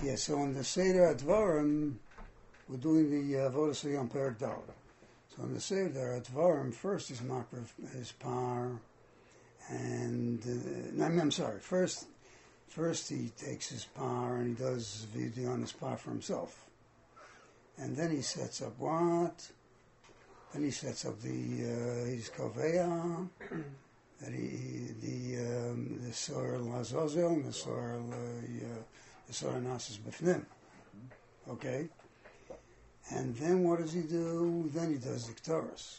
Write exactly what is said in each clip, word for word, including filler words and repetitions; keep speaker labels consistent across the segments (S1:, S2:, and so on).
S1: Yeah, so in the Seder Advarim, we're doing the uh, Avodas Yom Perek Dal. So in the Seder Advarim, first is makriv his par, and uh, no, I'm sorry. First, first he takes his par and he does vidui on his par for himself, and then he sets up what? Then he sets up the uh, his koveya, that he the um, the sor lazozel and the sor uh, the sor nasis b'fnim. Okay. And then what does he do? Then he does the Ketores.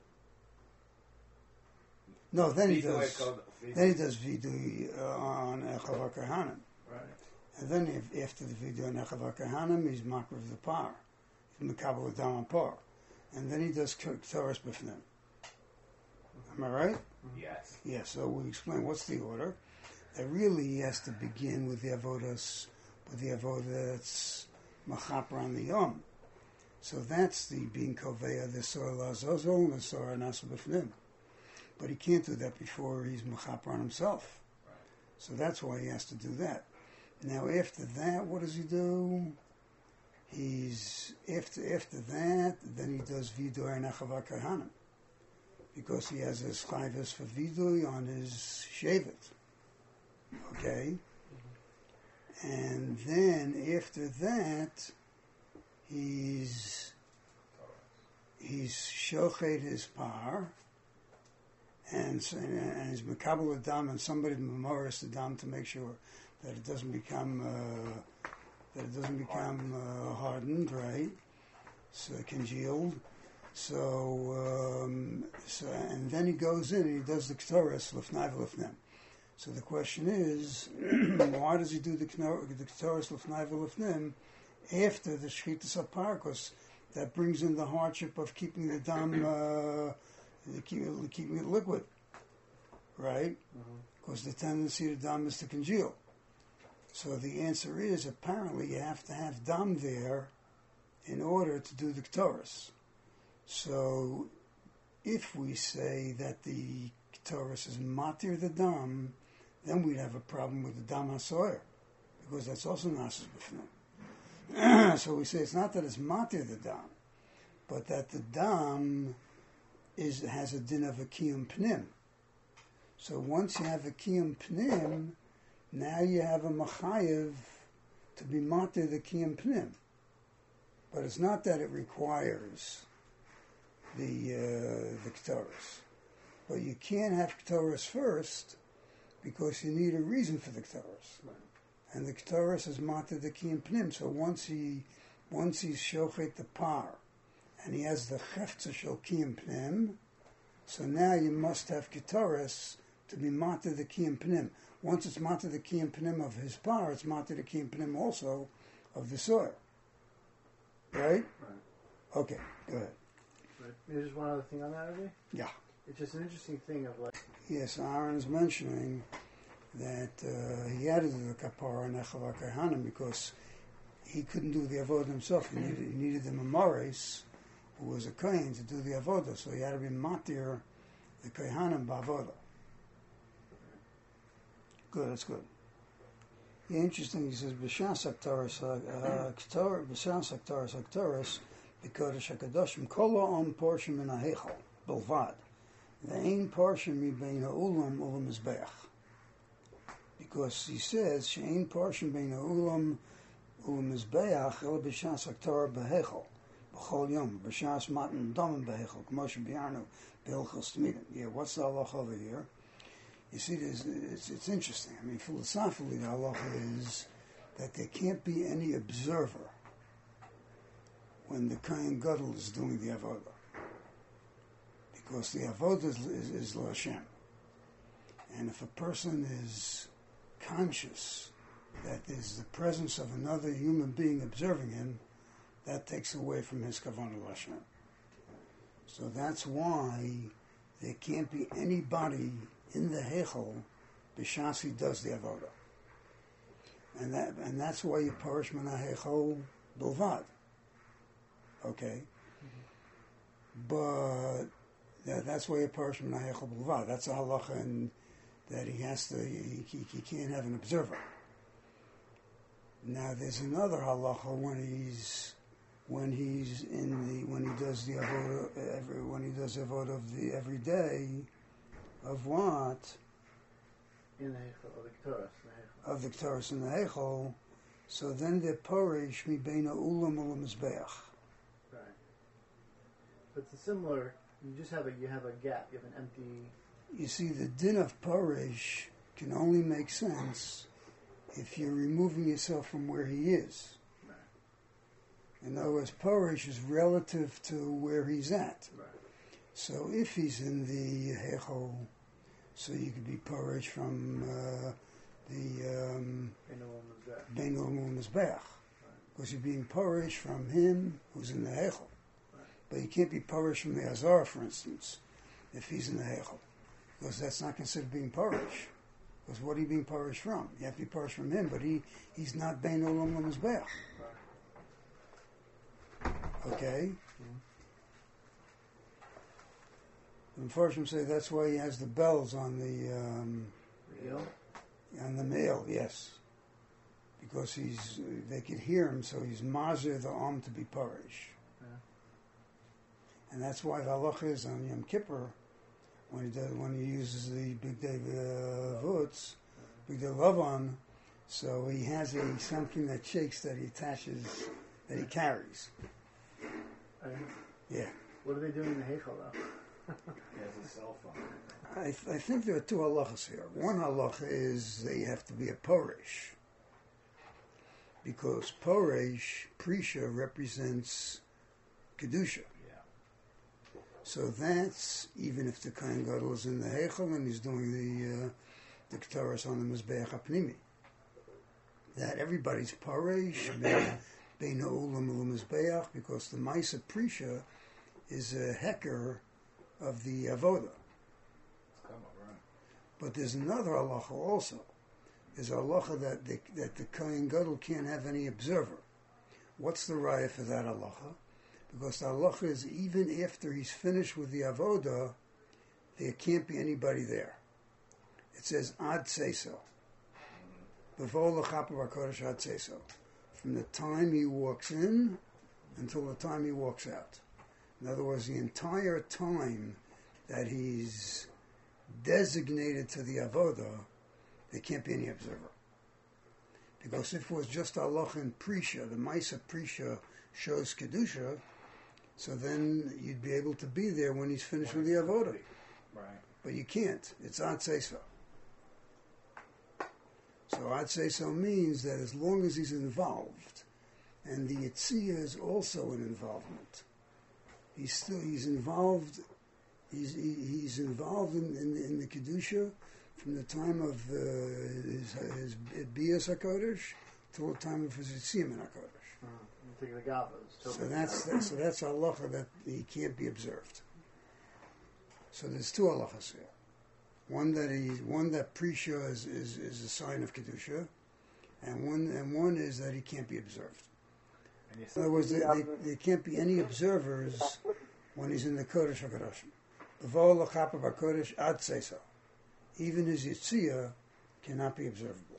S1: No, then he does. Then he does vidui uh, on Echav HaKohanim.
S2: Right.
S1: And then if, after the vidui on Echav HaKohanim, he's makriv the par. He's mekabel adam on par. And then he does Ketores b'fnim. Am I right?
S2: Yes.
S1: Yeah. So we explain what's the order. That really he has to begin with the avodas, with the avodah that's machaper on the yom. So that's the being koveya, the sor lazozol, and the sor nasa b'fnim. But he can't do that before he's mechaper on himself.
S2: Right.
S1: So that's why he has to do that. Now after that, what does he do? He's after after that, then he does vidui and Echav HaKohanim, because he has his chayvus for vidui on his shevet. Okay, mm-hmm. And then after that, he's he's shochet his par, and and he's mekabel adam, and somebody memorized the dam to make sure that it doesn't become uh, that it doesn't become uh, hardened, right? So congealed. So um, so and then he goes in and he does the Ketores lifnai v'lifnim. So the question is, why does he do the Ketores lifnai v'lifnim after the Shchitas HaPar? Because that brings in the hardship of keeping the dam, uh, keep, keeping it liquid, right? Because mm-hmm. the tendency of the dam is to congeal. So the answer is, apparently you have to have dam there in order to do the Ketores. So if we say that the Ketores is matir the dam, then we'd have a problem with the dam hasoyer, because that's also nasis b'fnim. So we say it's not that it's matir the dam, but that the dam is has a din of a kiyum pnim. So once you have a kiyum pnim, now you have a machayev to be matir the kiyum pnim. But it's not that it requires the uh, the Ketores. But you can't have Ketores first because you need a reason for the Ketores. Right. And the Ketores is matir the kiyum pnim. So once he once he's shochet the par, and he has the cheftza shel kiyum pnim, so now you must have Ketores to be matir the kiyum pnim. Once it's matir the kiyum pnim of his par, it's matir the kiyum pnim also of the soil. Right?
S2: Right.
S1: Okay, go ahead.
S3: Right. Maybe just one other thing on that, Avi?
S1: Yeah.
S3: It's just an interesting thing of like...
S1: Yes, Aaron is mentioning that uh, he had to do the kapara and Echav HaKohanim because he couldn't do the avodah himself. He needed, he needed the memoris, who was a kohen, to do the avodah. So he had to be matir the kohanim ba'avodah. Good, that's good. Yeah, interesting. He says b'shas haktaras haktaras b'shas haktaras haktaras b'kodesh hakadoshim kol ha'om portion min ha'heichal belvad ve'ein portion mibein ha'ulam ulam mizbeach. Because he says she'ein portion bein ha'ulam ulam mizbeach el b'shas haktar b'heichal b'chol yom b'shas matan damim b'heichal k'mo shebiarnu b'hilchos tmidim. Yeah, what's the halach over here? You see, it's, it's interesting. I mean, philosophically, the halacha is that there can't be any observer when the Kohen Gadol is doing the avodah, because the avodah is, is, is Lo Hashem. And if a person is conscious that there's the presence of another human being observing him, that takes away from his kavanah Lo Hashem. So that's why there can't be anybody in the Heichel, b'shas he does the avodah, and that and that's why you parish min ha'Heichel bilvad. Okay, mm-hmm. But that, that's why you parish min ha'Heichel bilvad. That's a halacha, and that he has to, he, he, he can't have an observer. Now there's another halacha when he's when he's in the when he does the avoda every when he does avoda of the every day of what
S3: In the Heichel, of the Ketores, in the Heichel.
S1: of the Ketores and the Heichel. So then the porish mi beina ulam ulam mizbeach.
S3: Right. But it's a similar. You just have a you have a gap. You have an empty.
S1: You see, the din of porish can only make sense if you're removing yourself from where he is.
S3: Right.
S1: In other words, porish is relative to where he's at.
S3: Right.
S1: So if he's in the Heichel, so you could be porish from uh, the um,
S3: In the woman's gap.
S1: Bein Ulam Mizbeach, because you're being porish from him who's in the Heichel.
S3: Right.
S1: But you can't be porish from the Azar, for instance, if he's in the Heichel, because that's not considered being porish. Because what are you being porish from? You have to be porish from him, but he, he's not Bein Ulam Mizbeach.
S3: Right.
S1: Okay?
S3: Mhm.
S1: The Mepharshim say that's why he has the bells on the um,
S3: Real?
S1: on the mail, yes, because he's they could hear him, so he's mazer the arm to be parish,
S3: Yeah.
S1: and that's why the halacha is on Yom Kippur when he does when he uses the big day uh, vutz, big day lavan, so he has a something that shakes that he attaches that he carries.
S3: I mean,
S1: Yeah,
S3: what are they doing in the Heichel though?
S2: He has a cell phone.
S1: I, th- I think there are two halachas here. One halacha is they have to be a porish, because porish, prisha, represents kedusha.
S2: Yeah.
S1: So that's even if the Kohen Gadol is in the Heichel and he's doing the uh, the Ketores on the Mizbeach HaPnimi. That everybody's porish, bein ha'ulam u'lam Mizbeach, because the Maisa prisha is a hecker of the avoda.
S2: Come on, right.
S1: But there's another halacha also. There's a halacha that the, that the Kohen Gadol can't have any observer. What's the raya for that halacha? Because the halacha is even after he's finished with the avoda, there can't be anybody there. It says ad seso. B'vo l'chapav HaKodesh ad seso. From the time he walks in until the time he walks out. In other words, the entire time that he's designated to the avoda, there can't be any observer. Because if it was just halacha and prisha, the Maisa prisha shows kedusha, so then you'd be able to be there when he's finished with the avoda.
S2: Right.
S1: But you can't. It's ad seso. So ad seso means that as long as he's involved, and the Yitzhiyah is also an involvement, he's still he's involved. He's he, he's involved in, in, in the kedusha from the time of uh, his his bias hakodesh till the time of his yitziyim hakodesh.
S3: Uh, I'm thinking the Gavas.
S1: So that's that, so that's halacha that he can't be observed. So there's two halachas here. One that he one that prisha is, is, is a sign of kedusha, and one and one is that he can't be observed.
S2: And you
S1: In other words, there, there, there can't be any observers when he's in the Kodesh HaKadoshim. B'vo l'chapav HaKodesh ad seso. Even his Yitzhiyah cannot be observable.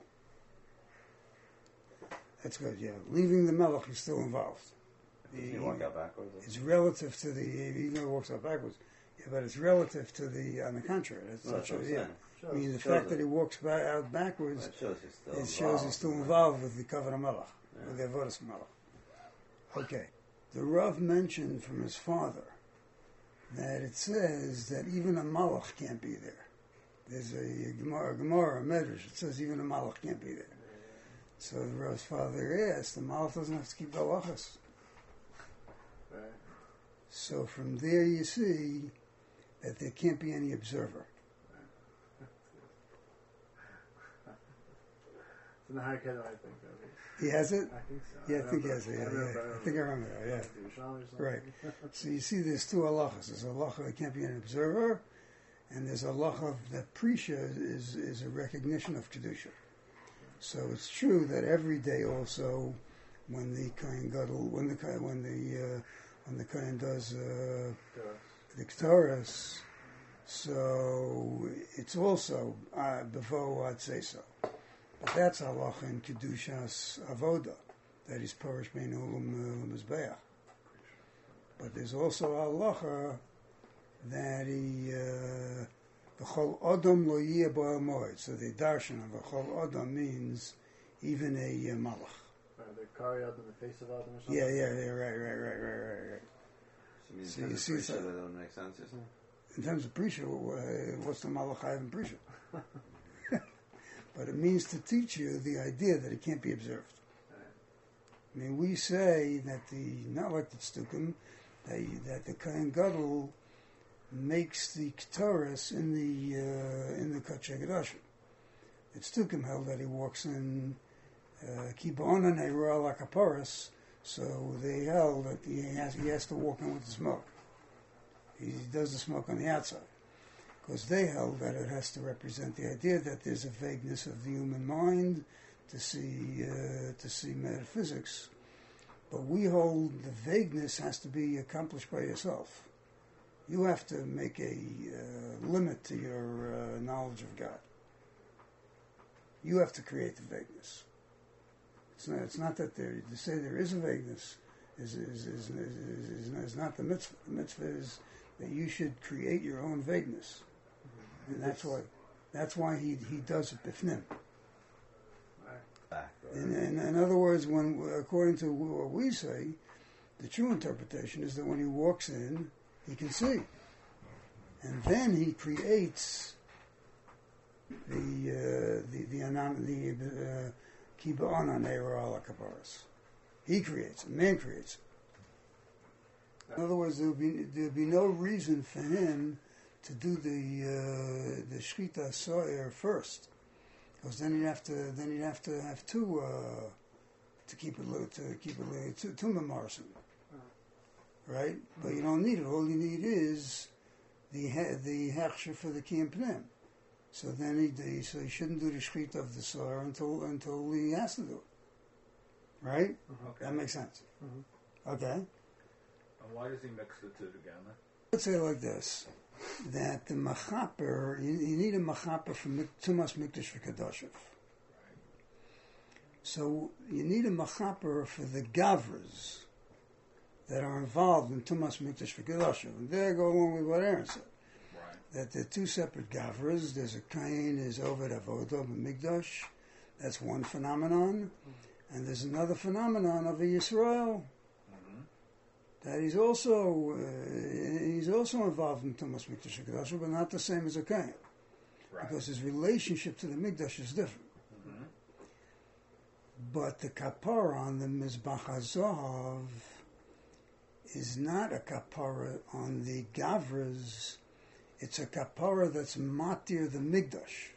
S1: That's good, yeah. Leaving the Melech, he's still involved.
S4: Does he walk out backwards?
S1: It's relative to the, even though he walks out backwards, yeah, but it's relative to the, on the contrary. That's,
S4: No, that's
S1: that's
S4: what I'm
S1: yeah.
S4: saying.
S1: I mean, the
S4: Shows
S1: fact
S4: it.
S1: that he walks back, out backwards,
S4: That shows he's still
S1: it
S4: involved.
S1: shows he's still involved with the Kavod Melech,
S4: Yeah.
S1: with the Avodas Melech. Okay. The Rav mentioned from his father that it says that even a Malach can't be there. There's a Gemara, a Gemara, a Medrash, it says even a Malach can't be there. So the Rav's father asked, the Malach doesn't have to keep the halachas.
S3: Right.
S1: So from there you see that there can't be any observer.
S3: It's in the high kettle, I think. Of
S1: He has it?
S3: I think so.
S1: Yeah, I think he has it. Yeah,
S3: remember,
S1: yeah.
S3: I,
S1: I think I remember that, yeah.
S3: remember.
S1: Right. So you see there's two halachas. There's a halacha that can't be an observer, and there's a halacha that prisha is, is a recognition of Kedusha. So it's true that every day also, when the Kohen Gadol, when the Kohen- when the uh, when the Kohen does uh, the Ketores, so it's also uh, before I'd say so. But that's halacha in Kedushas Avoda, that is Parish Bein Ulam Mizbeach. But there's also halacha that he V'chol Odom lo yeh bo'el moed. So the darshan of V'chol Odom means even a uh, malach.
S3: Right, the Kari Adam, the face of Adam or something?
S1: Yeah, yeah, yeah, right, right, right, right, right, right.
S4: So it means
S1: So
S4: in
S1: you
S4: terms
S1: see,
S4: of
S1: so-
S4: Prisha, that don't make sense, isn't it?
S1: In terms of Prisha, uh, what's the malach I have in Prisha? But it means to teach you the idea that it can't be observed. I mean, we say that the, not like the Tzdukim, that, that the Kohen Gadol makes the Ketores in the uh, in the Kodesh HaKodashim. The Tzdukim held that he walks in Kibon and Eira like a porous, so they held that he has, he has to walk in with the smoke. He does the smoke on the outside. Because they held that it has to represent the idea that there's a vagueness of the human mind to see uh, to see metaphysics. But we hold the vagueness has to be accomplished by yourself. You have to make a uh, limit to your uh, knowledge of God. You have to create the vagueness. It's not, it's not that there, to say there is a vagueness is, is, is, is, is, is not the mitzvah. The mitzvah is that you should create your own vagueness. And that's why that's why he he does it bifnim.
S4: Back. Or
S1: In, in, in other words, when according to what we say, the true interpretation is that when he walks in, he can see, and then he creates the uh, the the anan the kiba anan eira ala kaparas. He creates it. Man creates it. In other words, there would be there would be no reason for him to do the uh, the shchita soyer first, because then he'd have to then he'd have to have two uh, to keep it li- to keep it li- two two memarsim, right? But you don't need it. All you need is the he- the hechsher for the kiyam pnim. So then he he- so he shouldn't do the shchita of the soyer until until he has to do it, right?
S2: Okay.
S1: That makes sense.
S3: Mhm.
S1: Okay.
S2: And why does he mix the two together?
S1: Let's say it like this, that the machaper, you, you need a machaper for Mik- Tumas Mikdash v'Kadoshim. So you need a machaper for the gavras that are involved in Tumas Mikdash v'Kadoshim. And there go along with what Aaron said,
S2: Right.
S1: that they're two separate gavras. There's a kain, is Oved Avodah Mikdash. That's one phenomenon. And there's another phenomenon of a Yisrael,
S2: Mm-hmm.
S1: that he's also uh, he's also involved in Tumas Mikdash V'Kadoshim, but not the same as a Kain,
S2: Right.
S1: because his relationship to the Mikdash is different.
S2: Mm-hmm.
S1: But the kapara on the Mizbach HaZahav is not a kapara on the Gavras, it's a kapara that's matir the Mikdash.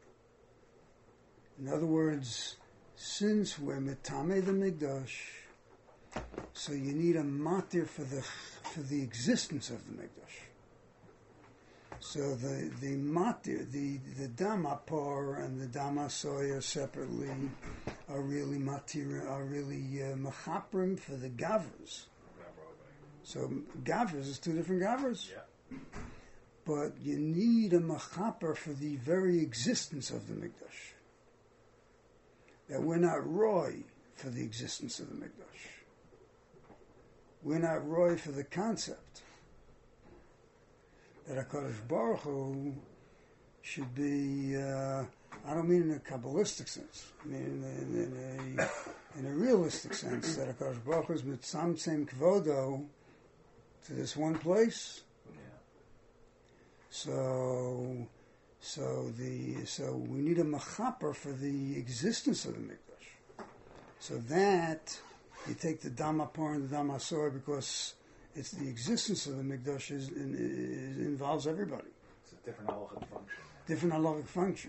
S1: In other words, since we're metame the Mikdash, so you need a matir for the for the existence of the Mikdash. So the the matir, the the damapar and the damasoya separately are really matir, are really uh, machaprim for the gavras. So gavras is two different gavras,
S2: Yeah.
S1: but you need a machaper for the very existence of the Mikdash. That we're not roy for the existence of the Mikdash. We're not roy for the concept that HaKadosh Baruch Hu should be, uh, I don't mean in a Kabbalistic sense, I mean in, in, in, a, in a realistic sense, that HaKadosh Baruch Hu is mitzamtzem kvodo to this one place.
S2: Yeah.
S1: So, so the so we need a machaper for the existence of the Mikdash. So that you take the damapar and the damasor because it's the existence of the Mikdash is, is, involves everybody.
S2: It's a different halachic function.
S1: Different halachic function.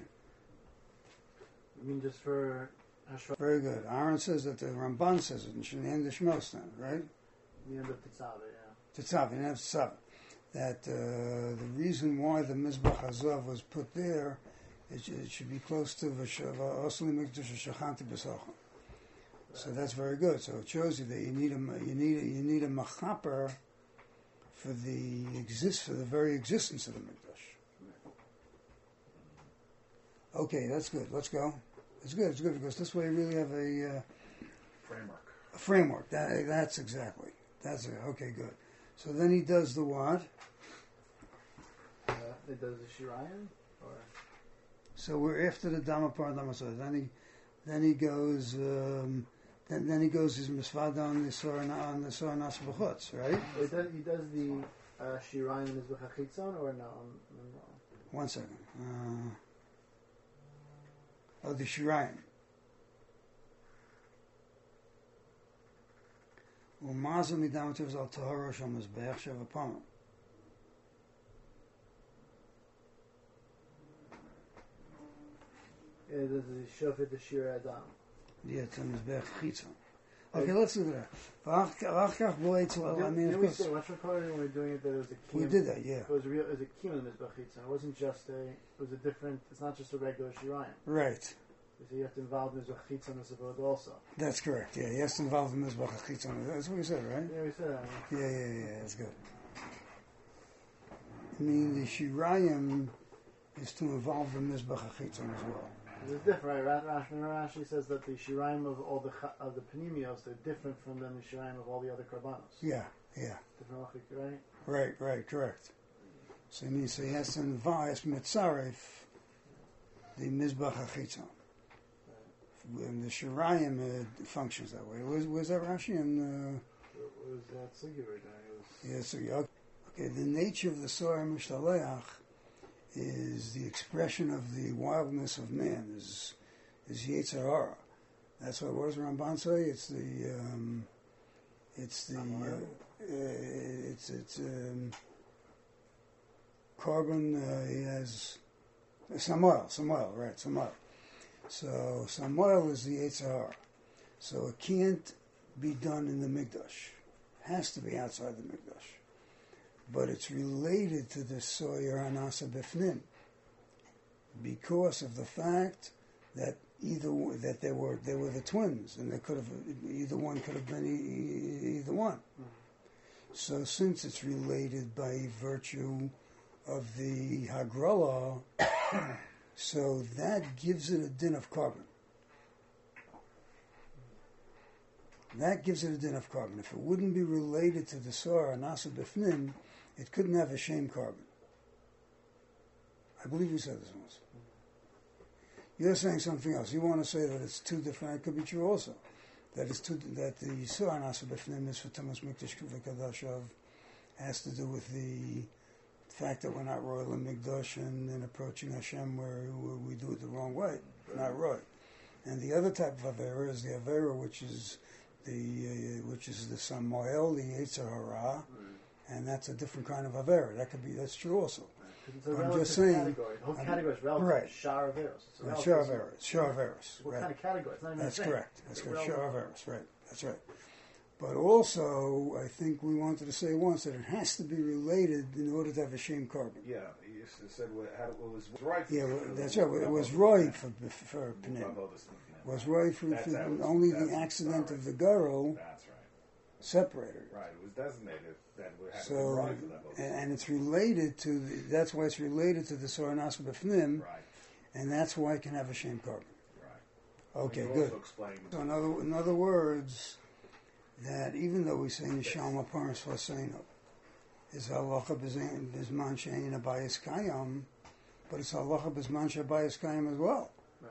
S3: I mean, just for Hashra,
S1: Very good. Aaron says that the Ramban says it in Shnei the Shmos then, right?
S3: the end of Tetzaveh, yeah.
S1: Tetzav, you have Tetzav. That uh, the reason why the Mizbach Hazav was put there, it, it should be close to Osli Mikdash Shachanti B'Sachon. So that's very good. So it shows you that you need a you need a, you need a machaper for the exist for the very existence of the Mikdash. Okay, that's good. Let's go. It's good. It's good because this way you really have a, uh,
S2: Framework.
S1: a framework. That that's exactly. That's it. Okay, good. So then he does the what?
S3: Uh, it does the Shirayim? Or
S1: So we're after the Dama part. Then he, then he goes. Um, then, then he goes his misvada on the Sora on the Sora Nas B'chutz, right?
S3: he does, he does the uh, Shirayim in his B'chachitzon or no? no?
S1: One second. Uh, oh, the Shirayim. U'mazel midam tivz al tahara shal mizbeach sheva pamim.
S3: It does the Shofet the Shir Adam.
S1: Yeah, it's a mizbeach chitzon. Okay, let's look at that. V'ach v'ach kach bo'etz well, I mean,
S3: Did
S1: of
S3: we
S1: course,
S3: say what's recorded when we were doing it that it was a kiyum?
S1: we did that, yeah.
S3: It was a real. It was a kiyum in the Mizbechitzon. It wasn't just a. It was a different. It's not just a regular Shirayim.
S1: Right.
S3: So you have to involve Mizbechitzon as a also.
S1: That's correct, yeah. He has to involve the mizbeach chitzon. That's what we said, right?
S3: Yeah, we said that.
S1: Yeah, yeah, yeah, that's good. I mean, the Shirayim is to involve the mizbeach chitzon as well.
S3: It's different, right? Rashi, Rashi says that the Shirayim of all the cha- of the Panimios, they're different from the Shirayim of all the other Karbanos.
S1: Yeah, yeah.
S3: Different lachik, right?
S1: Right, right, correct. So it means so he has to involve mitzaref the mizbeach chitzon. And the Shirayim uh, functions that way. Was was that Rashi? And uh,
S3: It was that Sugi we're doing. It was
S1: yeah, so yeah, okay. The nature of the Sorah Mishtaleach is the expression of the wildness of man. Is is Yetzer Hara. That's what what does Ramban say? It's the um, it's the uh, uh, it's it's um, carbon. Uh, he has Samuel, Samuel, right? Samuel. So Samuel is the Yetzer Hara. So it can't be done in the Mikdash. It has to be outside the Mikdash. But it's related to the Soyer Anasa Bifnim because of the fact that either that they were they were the twins, and they could have either one could have been e- either one. Mm-hmm. So since it's related by virtue of the Hagrala, so that gives it a din of carbon. That gives it a din of carbon. If it wouldn't be related to the Sorah Nasa Bifnim, it couldn't have a shame carbon. I believe you said this once. You're saying something else. You want to say that it's two different. It could be true also. That it's two. That the Sorah Nasa Bifnim is for Tamas Mikdash V'Kadashav has to do with the fact that we're not royal in Mikdash and, and approaching Hashem where, where we do it the wrong way. We're not royal. And the other type of Avera is the Avera which is the uh, which is the Samuel, the Yetzer Hara, and that's a different kind of Avera. That could be, that's true also.
S3: it's a
S1: I'm
S3: relative
S1: just saying-
S3: category. The whole
S1: I'm-
S3: category is relative.
S1: right.
S3: Shar Averos. It's a
S1: Right,
S3: relative-
S1: Shar Averos. Shar Averos.
S3: What
S1: Right.
S3: kind of category? It's not even
S1: That's
S3: the same.
S1: correct. That's
S3: It's
S1: correct.
S3: relevant.
S1: Shar Averos. Right. That's right. But also, I think we wanted to say once that it has to be related in order to have a shame carbon.
S2: Yeah, he used to said what, how, what was right.
S1: Yeah, well, that's right. It was right for for Pnim. Was right for,
S2: That's
S1: for
S2: how it was-
S1: only
S2: that's-
S1: the accident
S2: sorry.
S1: of the girl
S2: That's right.
S1: separated.
S2: Right, it was designated that it had to be
S1: So,
S2: right for that vote.
S1: and, and it's related to the, that's why it's related to the Sorah Nasa B'Fnim,
S2: Right,
S1: and that's why it can have a shame carbon.
S2: right.
S1: Okay,
S2: You
S1: good.
S2: Also explained,
S1: So in other, in other words, that even though we say Nishama Paras Faseino, is halacha bizman she'ein abayis kayam, but it's halacha bizman she'abayis kayam as well.
S3: Right.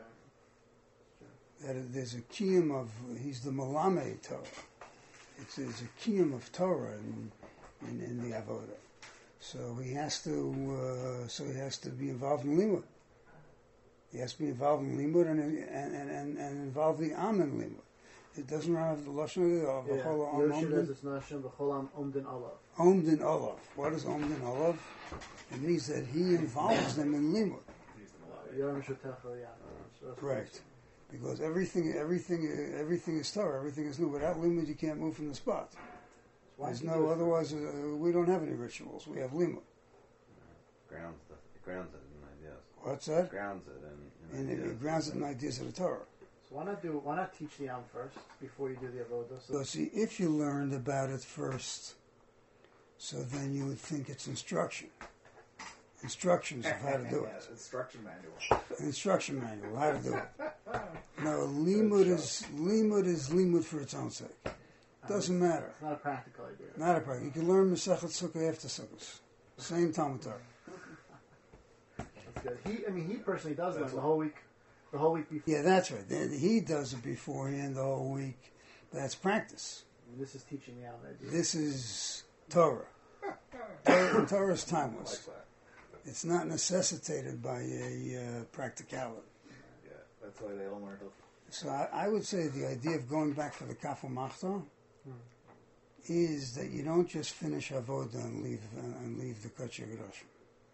S1: That it- there's a kiyum of, he's the Malame Torah. It's, there's a kiyum of Torah in, in, in the Avodah. So he has to, uh, so he has to be involved in limud. He has to be involved in limud and and, and, and, and involve the am in limud. It doesn't have the lashon of
S3: Yeah.
S1: v'chol
S3: Yoshid
S1: omdin
S3: as Nashim b'cholam omdin alav.
S1: omdin olav. What is omdin olav? It means that he involves them in limud.
S2: he's the Malawi.
S3: Yoram Shotecha Yam. So that's what
S1: Right.
S3: it's-
S1: Because everything, everything, everything is Torah. Everything is new. Without limud, you can't move from the spot.
S3: why
S1: There's
S3: do
S1: no
S3: it-
S1: otherwise. Uh, we don't have any rituals. We have limud.
S4: Grounds the grounds it in ideas.
S1: What's that?
S4: Grounds it in, in
S1: And it,
S4: ideas.
S1: it grounds it in ideas of the Torah.
S3: So why not do? Why not teach the Yam first before you do the avodah? So
S1: So see, if you learned about it first, so then you would think it's instruction. instructions of how to do
S2: Yeah,
S1: it.
S2: instruction manual.
S1: An instruction manual, how to do it. No, limud is limud is limud for its own sake. Doesn't matter.
S3: It's not a practical idea.
S1: Not a problem. You can learn Masechet Sukkah after Sukkot. Same Talmud Torah.
S3: That's good. He, I mean, he personally does
S2: That's
S3: learn the
S2: what-
S3: whole week, the whole week before.
S1: Yeah, that's right. Then He does it beforehand the whole week. That's practice.
S3: I mean, this is teaching me out an idea.
S1: This is Torah. Torah, Torah is
S2: I like
S1: timeless.
S2: that.
S1: It's not necessitated by a uh, practicality.
S2: Yeah, that's why they don't learn to.
S1: So I, I would say the idea of going back for the Kafel Machta is that you don't just finish Avodah and leave uh, and leave the Kodesh HaGadoshim.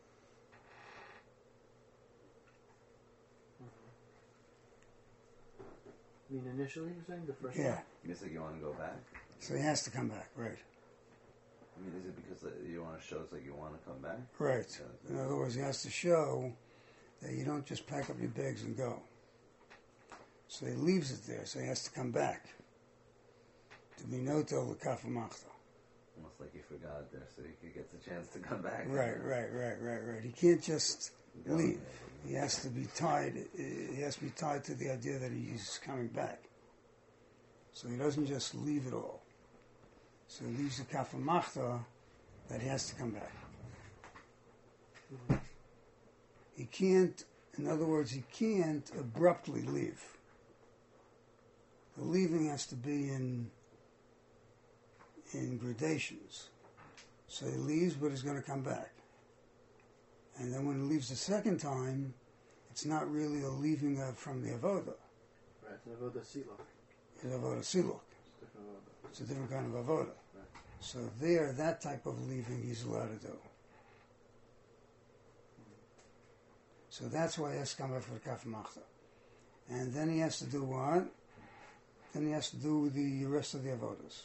S3: I mean, initially you're saying the first
S1: Yeah.
S3: one?
S4: It's like you want to go back.
S1: So he has to come back, right?
S4: I mean, is it because that you want to show it's like you want to come back?
S1: Right. In other words, he has to show that you don't just pack up your bags and go. So he leaves it there, so he has to come back to be notel the Kafel Machta.
S4: Almost like you forgot it there, so he could get the chance to come back.
S1: Right, right, right, right, right. He can't just
S4: Go.
S1: leave. He has to be tied. He has to be tied to the idea that he's coming back. So he doesn't just leave it all. So he leaves the Kafel Machta that he has to come back. He can't. In other words, he can't abruptly leave. The leaving has to be in in gradations. So he leaves, but he's going to come back. And then when he leaves the second time, it's not really a leaving uh, from the avoda.
S3: Right, it's an avodah sila.
S1: It's avoda siluk.
S3: It's a different avodah.
S1: It's a different kind of avoda. So there, that type of leaving he's allowed to do. So that's why he has to come back for the Kafel Machta. And then he has to do what? Then he has to do the rest of the avodas.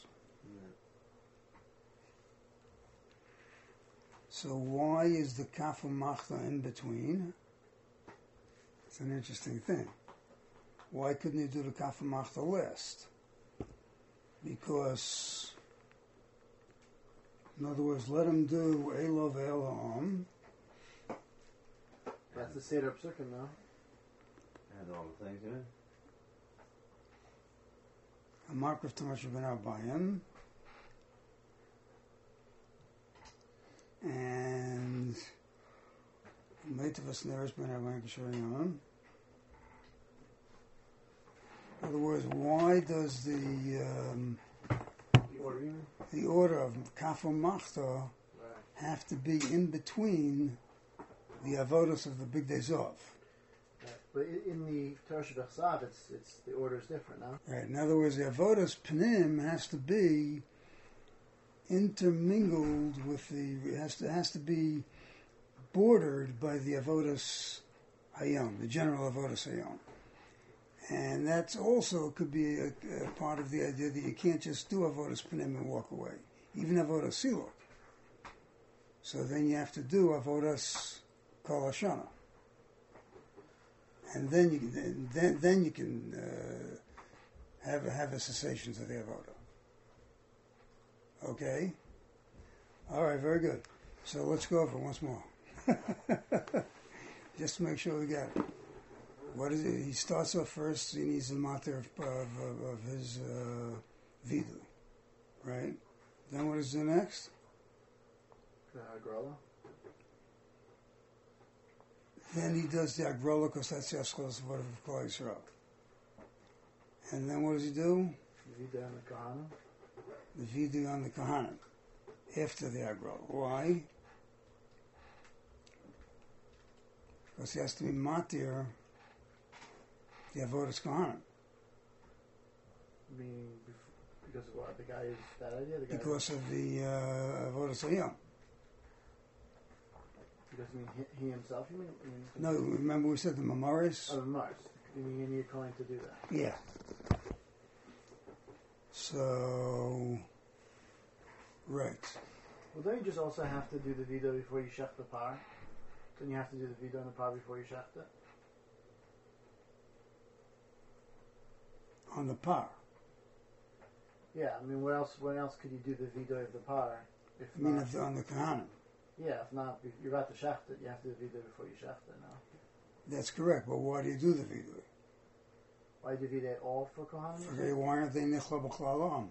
S1: So why is the Kafel Machta in between? It's an interesting thing. Why couldn't he do the Kafel Machta last? Because, in other words, let him do Elov Elohim.
S3: That's the Seder Psukim now.
S4: And all the things, yeah.
S1: A mark of Tamash Ben Arbayim. And Meitavas Neres Ben Arbayim Kisharayim. In other words, why does the um,
S3: The order, you mean?
S1: the order of Kafel Machta
S3: Right.
S1: have to be in between the avodas of the Big Day Zov?
S3: Right. But i- in the Torah Shebechsav, it's it's the order is different now.
S1: Right. In other words, the avodas Panim has to be intermingled with the has to has to be bordered by the avodas Hayom, the general avodas Hayom. And that's also could be a, a part of the idea that you can't just do avodas Panim and walk away, even avodas Siluk. So then you have to do avodas Kol Hashana, and then you can then then you can uh, have have a cessation to the avodah. Okay. All right. Very good. So let's go over it once more, just to make sure we got it. What is it? He starts off first. He needs the matter of, of, of, of his uh, vidu, right? Then what is the next?
S3: The Hagrola.
S1: Then he does the agrola because that's Yeshua what of Klal Yisrael. And then what does he do?
S3: The Vida and the Kahana.
S1: The vidu on the Kohanim after the agrola. Why? Because he has to be matir the avodas Kohanim.
S3: Meaning, bef- because of what? The guy is that idea? The guy
S1: Because of the uh, avodas Hayom.
S3: Because I mean, he, he himself, you mean? You mean
S1: No, remember we said the Memories?
S3: Oh, the Mars. You mean you need Kohen to do that?
S1: Yeah. So, right.
S3: Well, don't you just also have to do the Vida before you shech the par? Then you have to do the Vida and the par before you shech it?
S1: On the par.
S3: Yeah, I mean, what else? When else could you do the Vida of the par? If
S1: I mean,
S3: not,
S1: if on the Kohanim.
S3: Yeah, if not, if you're about to shaft it, you have to do vidui before you shaft it now.
S1: That's correct, but why do you do the vidui?
S3: Why do vidui all for Kohanim?
S1: Okay, why aren't they nichla b'klalam?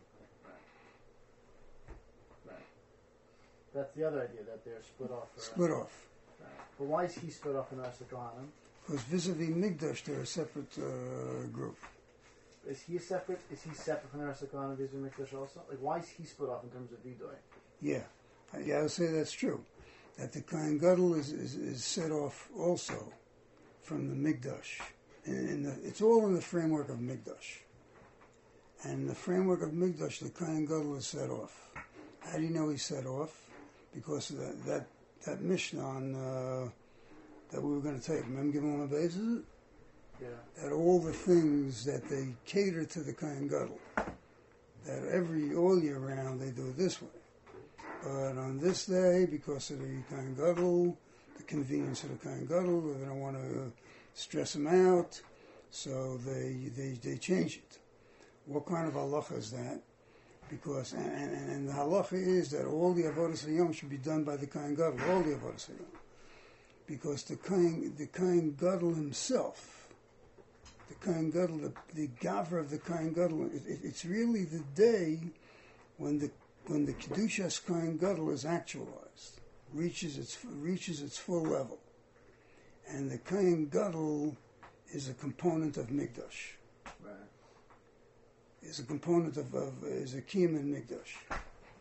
S3: Right. That's the other idea, that they're split off. For,
S1: Split
S3: uh,
S1: off.
S3: Right. But why is he split off from the rest of Kohanim?
S1: Because vis-a-vis Migdash, they're a separate uh, group.
S3: Is he separate? Is he separate from the rest of Kohanim vis-a-vis Mikdash also? Like, why is he split off in terms of vidui?
S1: Yeah, I, yeah, I would say that's true. That the Kohen Gadol is, is, is set off also from the Migdash. And, and the, it's all in the framework of Migdash. And in the framework of Migdash, the Kohen Gadol is set off. How do you know he's set off? Because of that, that, that Mishnah on, uh, that we were going to take, remember Gimel Beis?
S3: Yeah.
S1: That all the things that they cater to the Kohen Gadol, that every, all year round, they do it this way. But on this day, because of the Kohen Gadol, the convenience of the Kohen Gadol, they don't want to stress him out, so they, they they change it. What kind of halacha is that? Because, and, and, and the halacha is that all the avodas hayom should be done by the Kohen Gadol, all the avodas hayom. Because the Kohen, the Kohen Gadol himself, the Kohen Gadol, the, the Gavra of the Kohen Gadol, it, it, it's really the day when the when the Kedushas Kohen Gadol is actualized, reaches its reaches its full level, and the Kohen Gadol is a component of Mikdash.
S3: Right.
S1: Is a component of, of is a kiyum in Mikdash.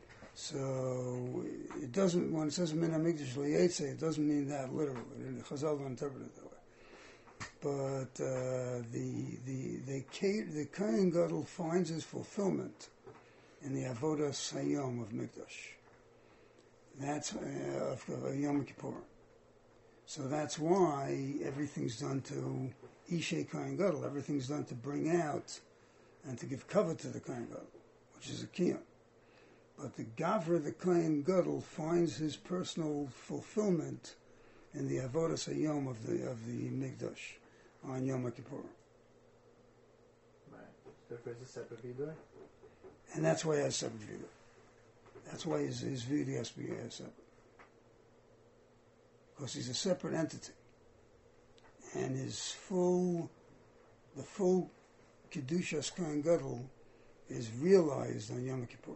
S1: So it doesn't, when it says Min HaMikdash L'Yetze, it doesn't mean that literally. Chazal don't interpret it that way. But uh, the the the the Kohen Gadol finds his fulfillment in the Avodas Hayom of Mikdash. That's uh, of, of Yom Kippur. So that's why everything's done to Ishay Kohen Gadol. Everything's done to bring out and to give cover to the Kohen Gadol, which is a kiyum. But the Gavra, the Kohen Gadol, finds his personal fulfillment in the Avodas Hayom of the of the Mikdash on Yom Kippur.
S3: Right. Therefore, it's a separate vidui.
S1: And that's why he has separate vidui. That's why his, his vidui has to be uh, separate. Because he's a separate entity. And his full, the full Kedushas Kohen Gadol is realized on Yom Kippur.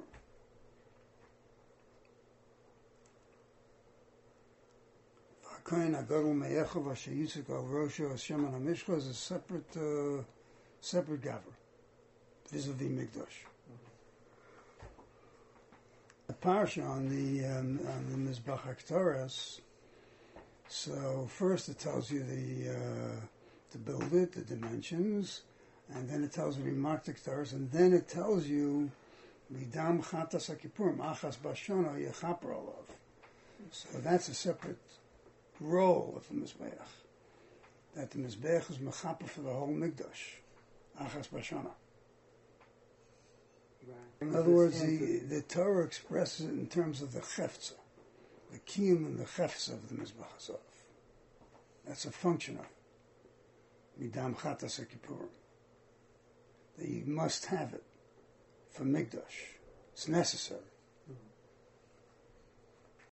S1: Kohen Gadol Me'echav Asher Yitzchak Al Rosho Hashem on HaMishcha is a separate, uh, separate Gavra, vis-a-vis Mikdash. The parsha on the um, on the Mizbach HaKtaras. So first it tells you the uh, to build it, the dimensions, and then it tells you the mark the Ktaras, and then it tells you Midam Chatas HaKippurim Achas Bashana Yechaper Olav. So that's a separate role of the Mizbeach. That the Mizbeach is mechaper for the whole Mikdash. Achas Bashana.
S3: Right.
S1: In other words, the, the Torah expresses it in terms of the chefza, the kiyum and the chefza of the Mizbach HaZav. That's a function of Midam Chatas HaKippurim. That you must have it for Mikdash. It's necessary.